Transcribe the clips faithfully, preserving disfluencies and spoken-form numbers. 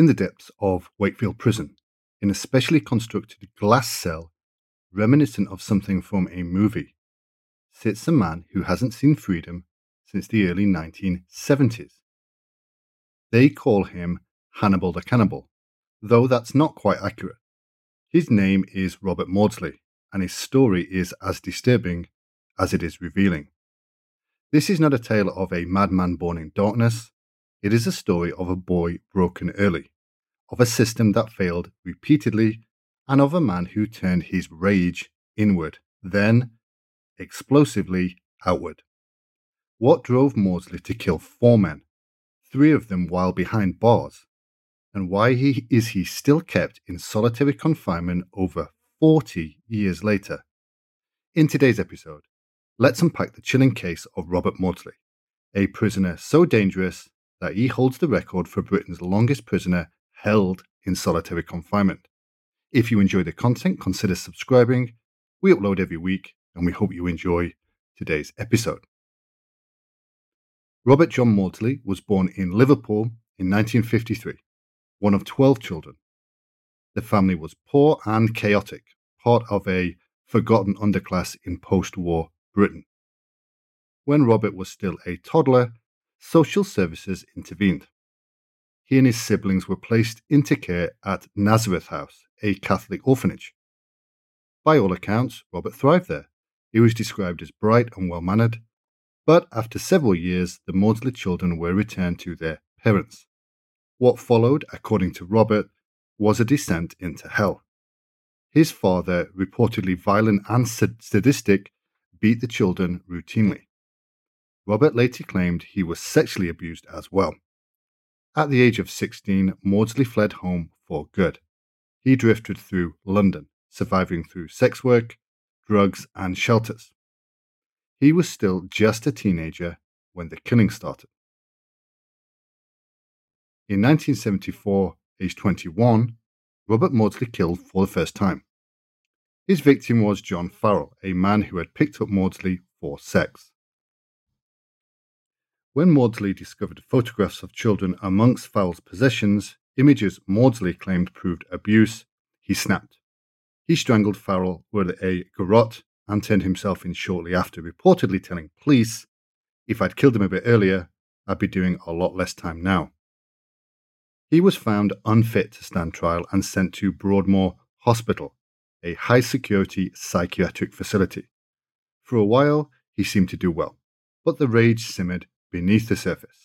In the depths of Wakefield Prison, in a specially constructed glass cell reminiscent of something from a movie, sits a man who hasn't seen freedom since the early nineteen seventies. They call him Hannibal the Cannibal, though that's not quite accurate. His name is Robert Maudsley, and his story is as disturbing as it is revealing. This is not a tale of a madman born in darkness. It is a story of a boy broken early, of a system that failed repeatedly, and of a man who turned his rage inward, then explosively outward. What drove Maudsley to kill four men, three of them while behind bars, and why he, is he still kept in solitary confinement over forty years later? In today's episode, let's unpack the chilling case of Robert Maudsley, a prisoner so dangerous that he holds the record for Britain's longest prisoner held in solitary confinement. If you enjoy the content, consider subscribing. We upload every week, and we hope you enjoy today's episode. Robert John Maudsley was born in Liverpool in nineteen fifty-three, one of twelve children. The family was poor and chaotic, part of a forgotten underclass in post-war Britain. When Robert was still a toddler, social services intervened. He and his siblings were placed into care at Nazareth House, a Catholic orphanage. By all accounts, Robert thrived there. He was described as bright and well-mannered, but after several years, the Maudsley children were returned to their parents. What followed, according to Robert, was a descent into hell. His father, reportedly violent and sadistic, beat the children routinely. Robert later claimed he was sexually abused as well. At the age of sixteen, Maudsley fled home for good. He drifted through London, surviving through sex work, drugs, and shelters. He was still just a teenager when the killing started. In nineteen seventy-four, aged twenty-one, Robert Maudsley killed for the first time. His victim was John Farrell, a man who had picked up Maudsley for sex. When Maudsley discovered photographs of children amongst Farrell's possessions, images Maudsley claimed proved abuse, he snapped. He strangled Farrell with a garrote and turned himself in shortly after, reportedly telling police, "If I'd killed him a bit earlier, I'd be doing a lot less time now." He was found unfit to stand trial and sent to Broadmoor Hospital, a high-security psychiatric facility. For a while, he seemed to do well, but the rage simmered beneath the surface.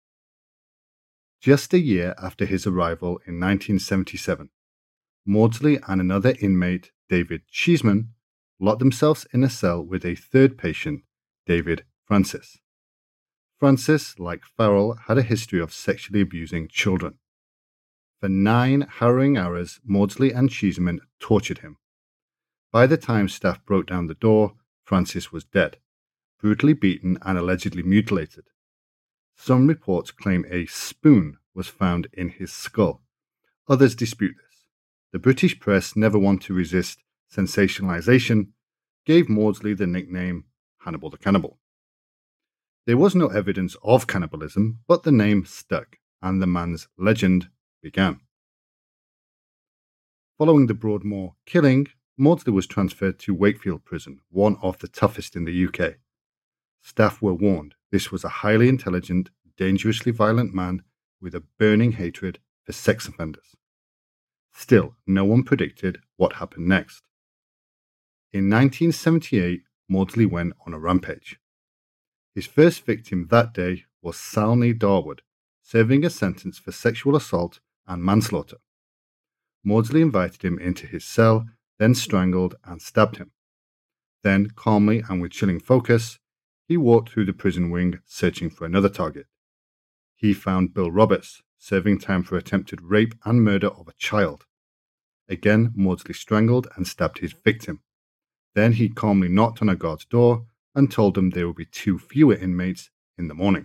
Just a year after his arrival in nineteen seventy-seven, Maudsley and another inmate, David Cheeseman, locked themselves in a cell with a third patient, David Francis. Francis, like Farrell, had a history of sexually abusing children. For nine harrowing hours, Maudsley and Cheeseman tortured him. By the time staff broke down the door, Francis was dead, brutally beaten and allegedly mutilated. Some reports claim a spoon was found in his skull. Others dispute this. The British press, never one to resist sensationalization, gave Maudsley the nickname Hannibal the Cannibal. There was no evidence of cannibalism, but the name stuck, and the man's legend began. Following the Broadmoor killing, Maudsley was transferred to Wakefield Prison, one of the toughest in the U K. Staff were warned this was a highly intelligent, dangerously violent man with a burning hatred for sex offenders. Still, no one predicted what happened next. In nineteen seventy-eight, Maudsley went on a rampage. His first victim that day was Salney Darwood, serving a sentence for sexual assault and manslaughter. Maudsley invited him into his cell, then strangled and stabbed him. Then, calmly and with chilling focus, he walked through the prison wing searching for another target. He found Bill Roberts, serving time for attempted rape and murder of a child. Again, Maudsley strangled and stabbed his victim. Then he calmly knocked on a guard's door and told them there would be two fewer inmates in the morning.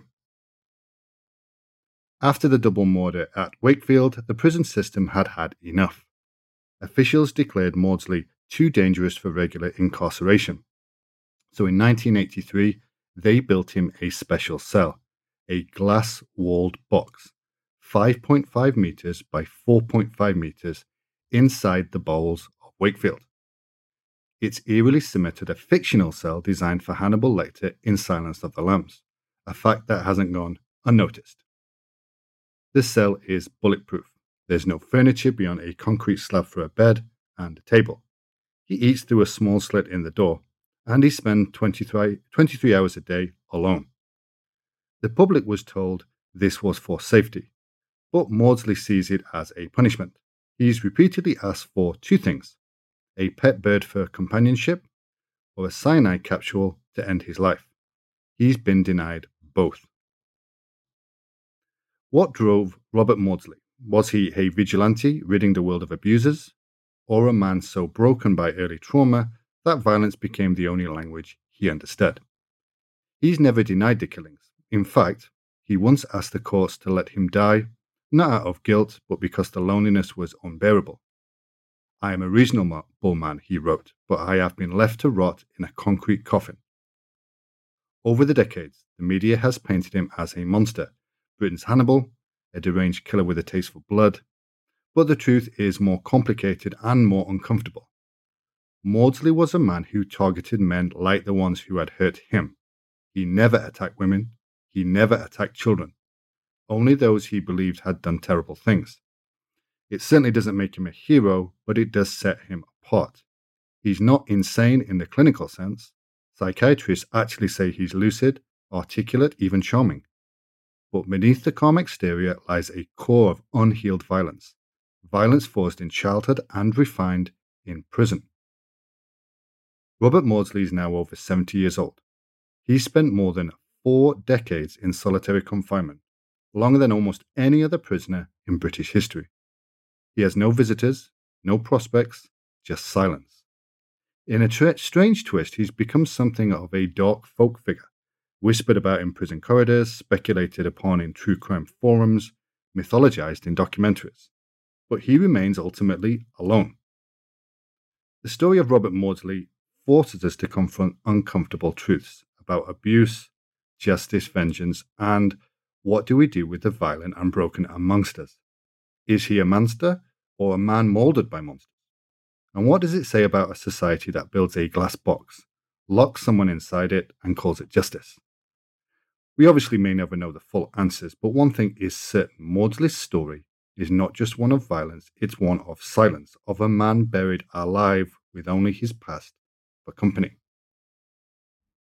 After the double murder at Wakefield, the prison system had had enough. Officials declared Maudsley too dangerous for regular incarceration. So in nineteen eighty-three, they built him a special cell, a glass-walled box, five point five meters by four point five meters inside the bowels of Wakefield. It's eerily similar to the fictional cell designed for Hannibal Lecter in Silence of the Lambs, a fact that hasn't gone unnoticed. This cell is bulletproof. There's no furniture beyond a concrete slab for a bed and a table. He eats through a small slit in the door, and he spends twenty-three, twenty-three hours a day alone. The public was told this was for safety, but Maudsley sees it as a punishment. He's repeatedly asked for two things: a pet bird for companionship or a cyanide capsule to end his life. He's been denied both. What drove Robert Maudsley? Was he a vigilante ridding the world of abusers, or a man so broken by early trauma that violence became the only language he understood? He's never denied the killings. In fact, he once asked the courts to let him die, not out of guilt, but because the loneliness was unbearable. "I am a reasonable man," he wrote, "but I have been left to rot in a concrete coffin." Over the decades, the media has painted him as a monster, Britain's Hannibal, a deranged killer with a taste for blood, but the truth is more complicated and more uncomfortable. Maudsley was a man who targeted men like the ones who had hurt him. He never attacked women. He never attacked children. Only those he believed had done terrible things. It certainly doesn't make him a hero, but it does set him apart. He's not insane in the clinical sense. Psychiatrists actually say he's lucid, articulate, even charming. But beneath the calm exterior lies a core of unhealed violence. Violence forged in childhood and refined in prison. Robert Maudsley is now over seventy years old. He spent more than four decades in solitary confinement, longer than almost any other prisoner in British history. He has no visitors, no prospects, just silence. In a tra- strange twist, he's become something of a dark folk figure, whispered about in prison corridors, speculated upon in true crime forums, mythologized in documentaries. But he remains ultimately alone. The story of Robert Maudsley forces us to confront uncomfortable truths about abuse, justice, vengeance, and what do we do with the violent and broken amongst us? Is he a monster or a man molded by monsters? And what does it say about a society that builds a glass box, locks someone inside it, and calls it justice? We obviously may never know the full answers, but one thing is certain: Maudsley's story is not just one of violence, it's one of silence, of a man buried alive with only his past for company.